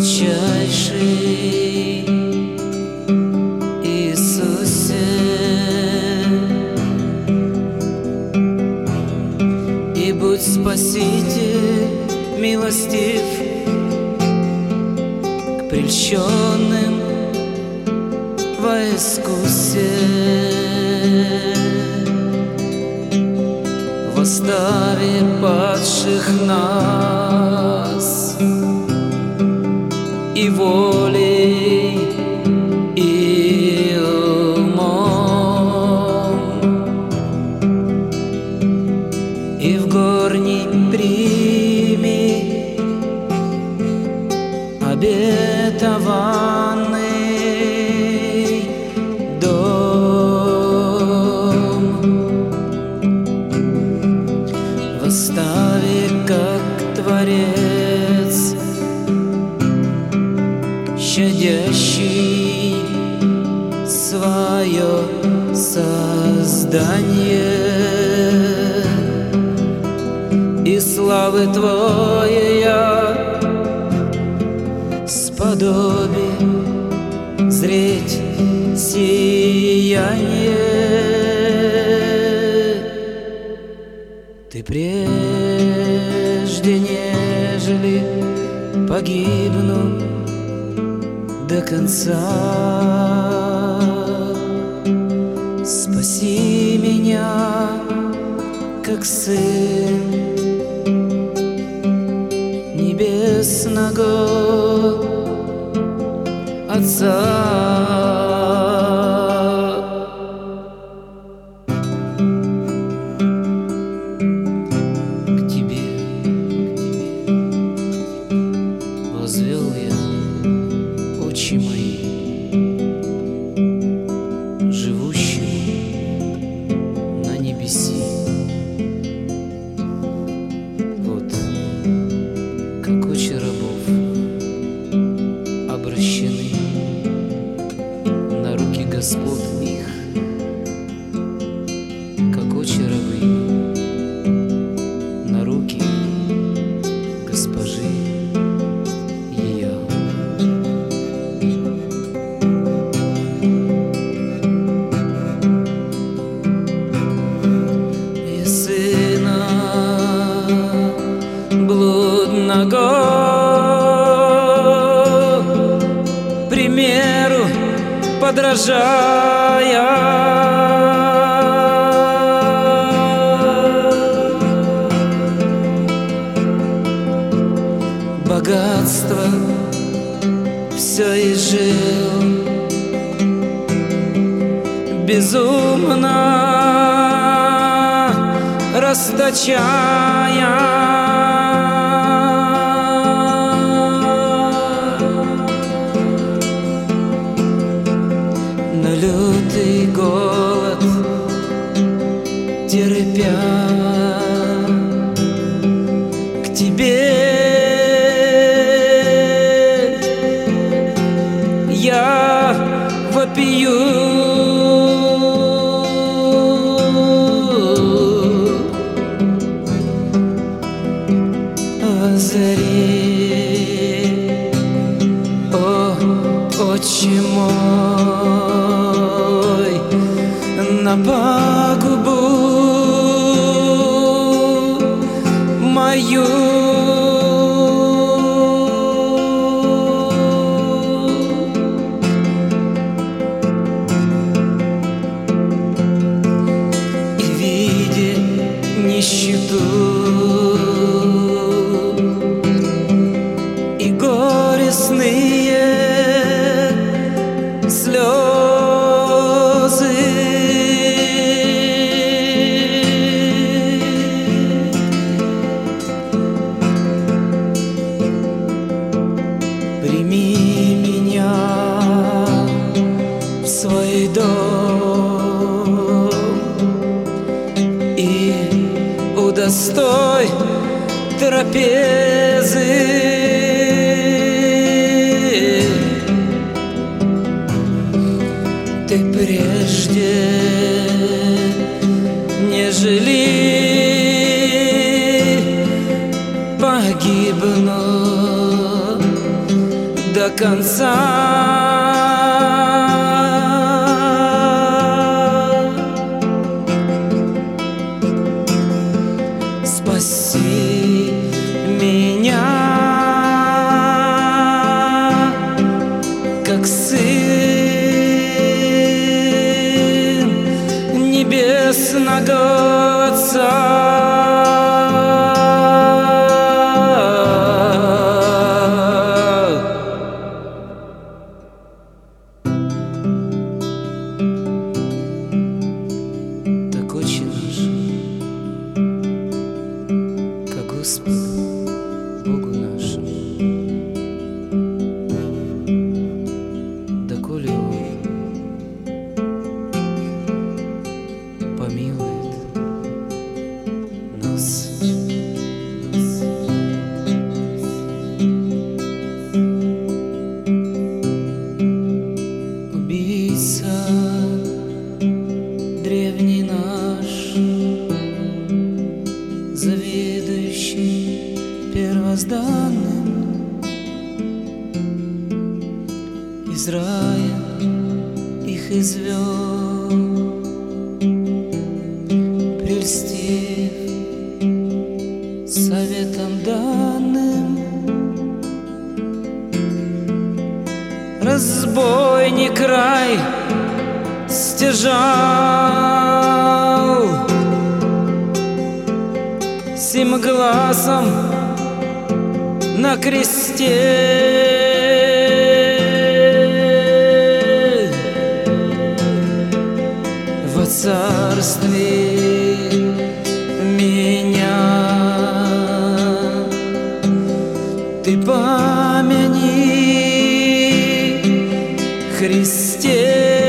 сладчайший Иисусе, и будь Спаситель милостив к прельщенным во искусе. Восстави падших нас и волей, и умом, и в горний прими обетованный дом. Восстави, как Творец, щадящий свое создание, и славы Твоя сподоби зреть сияние. Ты прежде, нежели погибну до конца, спаси меня, как сын небесного Отца. Возвел я очи мои, живущему на небеси. Вот как очи рабов обращены на руки господ их, как очи рабынь на руки госпожи ее. И сына блудного примеру подражая, богатство все изжил, безумно расточая. На лютый голод терпя, к Тебе я вопию. Озари, о, Отче мой, на пагубу мою. И видя нищету и горестные слезы, прими меня в свой дом и удостой трапезы. Ты прежде, нежели погибну конца. Спаси меня, как сын небесного Отца. Так Отче наш, ко Господу Богу нашему, доколе Он помилует нас. Убийца древний наш, заведующий первозданным, из рая их извел, прельстив советом данным. Разбойник рай стяжал, семигласом на кресте. Во царстве меня Ты помяни, Христе.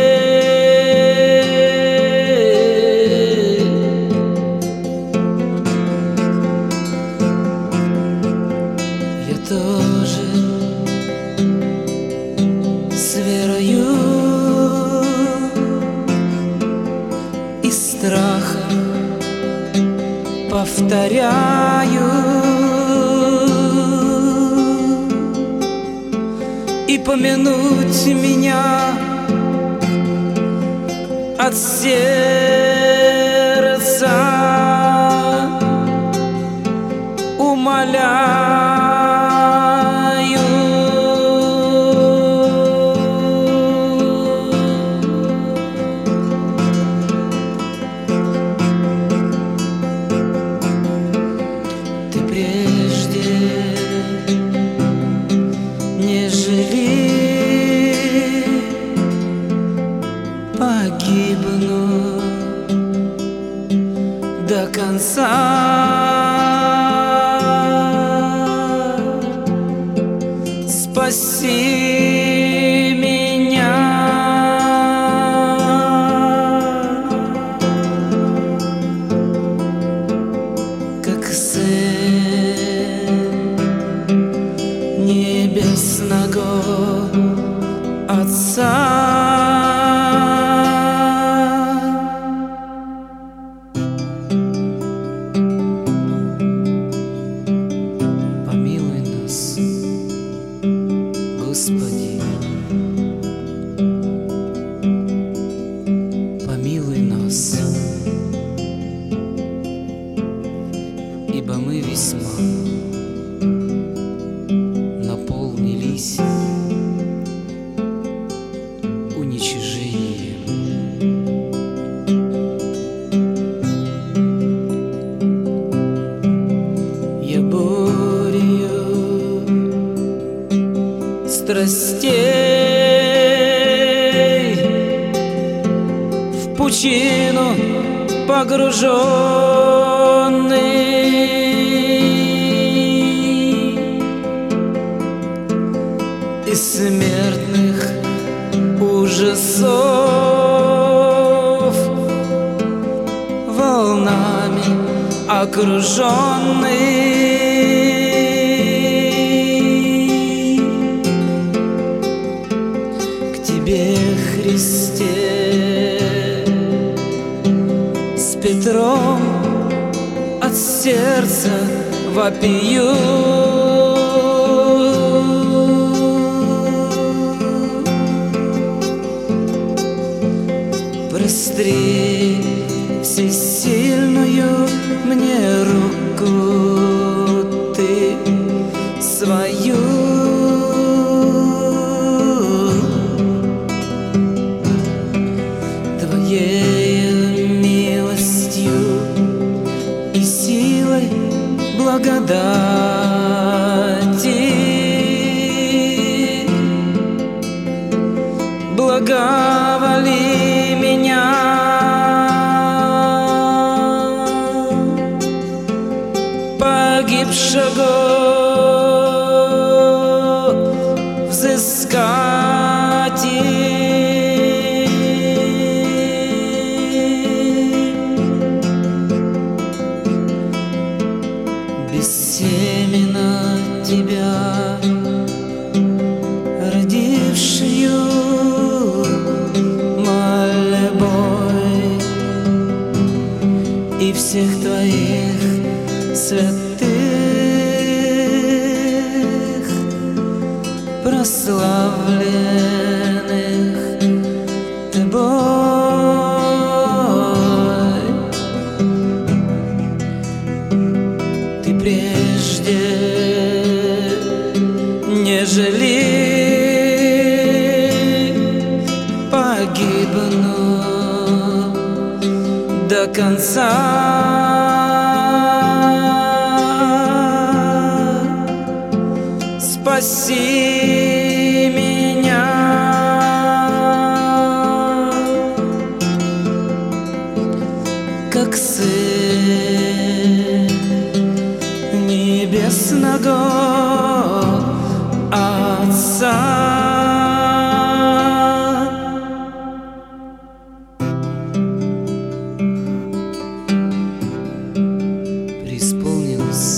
Я тоже с верою и страхом повторяю, и помянуть меня от сердца умоляю. Ты прежде, нежели погибну до конца, спаси меня, как сын небесного Отца. Господи, помилуй нас, ибо мы весьма наполнились уничижением. Я бурею страстей в пучину погруженный, из смертных ужасов волнами окруженный. Христе, с Петром от сердца вопию. простри всесильную мне руку ты свою. Твоею милостью и силой благодати благоволи меня, погибшего взыскать. Бессеменно тебя родившую молебой и всех твоих святых прославленных тобой. Ты прежде, нежели погибну до конца, спаси меня, как сын небесного Отца. Преисполнилась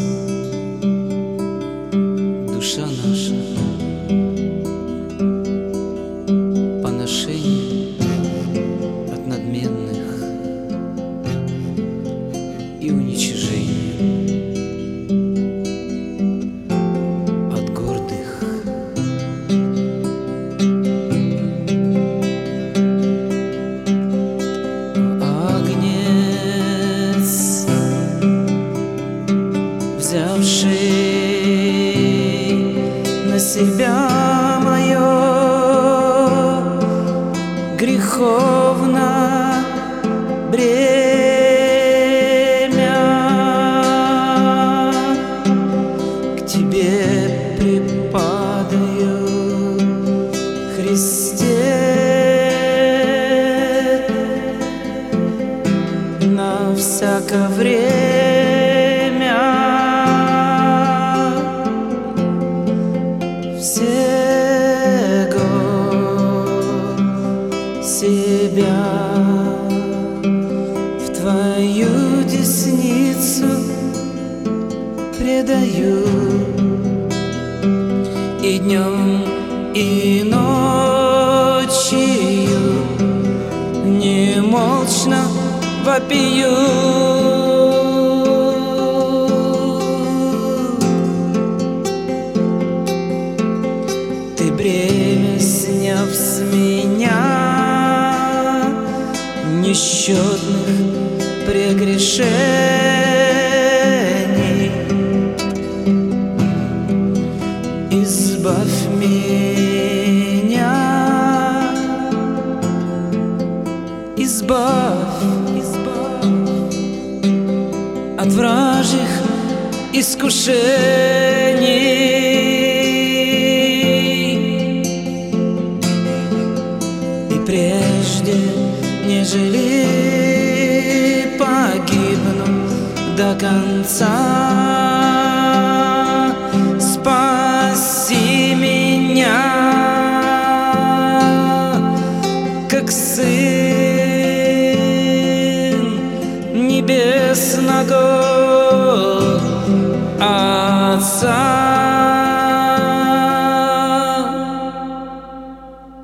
душа наша поношений от надменных и уничижения от гордых. Агнец, взявший на себя мое греховное бремя, к тебе припадаю, Христе, на всякое время. Всего себя в твою десницу предаю, и днем, и ночью немолчно вопию. Ты бремя сняв с меня несчетных прегрешений, избавь меня, избавь от вражьих искушений. Прежде, нежели погибну до конца, спаси меня, как сын небесного Отца.